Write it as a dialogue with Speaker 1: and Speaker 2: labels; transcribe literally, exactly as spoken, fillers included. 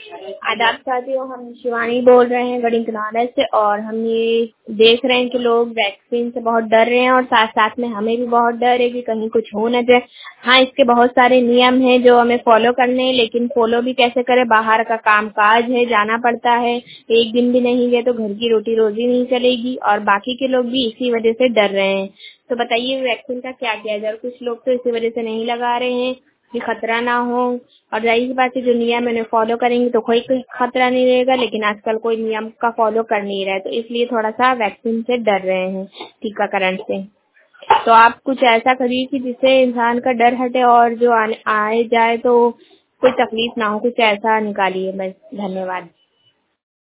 Speaker 1: आदाब साथियों, हम शिवानी बोल रहे हैं गढ़ी किनारे से। और हम ये देख रहे हैं कि लोग वैक्सीन से बहुत डर रहे हैं और साथ साथ में हमें भी बहुत डर है कि कहीं कुछ हो न जाए। हाँ, इसके बहुत सारे नियम हैं जो हमें फॉलो करने हैं, लेकिन फॉलो भी कैसे करें, बाहर का काम काज है, जाना पड़ता है। एक दिन भी नहीं गए तो घर की रोटी रोजी नहीं चलेगी और बाकी के लोग भी इसी वजह से डर रहे हैं। तो बताइए वैक्सीन का क्या किया जाए। कुछ लोग तो इसी वजह से नहीं लगा रहे हैं कि खतरा ना हो, और जाहिर सी बात है जो नियम है फॉलो करेंगे तो कोई कोई खतरा नहीं रहेगा, लेकिन आजकल कोई नियम का फॉलो कर नहीं रहा है, तो इसलिए थोड़ा सा वैक्सीन से डर रहे हैं, टीकाकरण से। तो आप कुछ ऐसा करिए कि जिससे इंसान का डर हटे और जो आने आए जाए तो कोई तकलीफ ना हो, कुछ ऐसा निकालिए बस। धन्यवाद।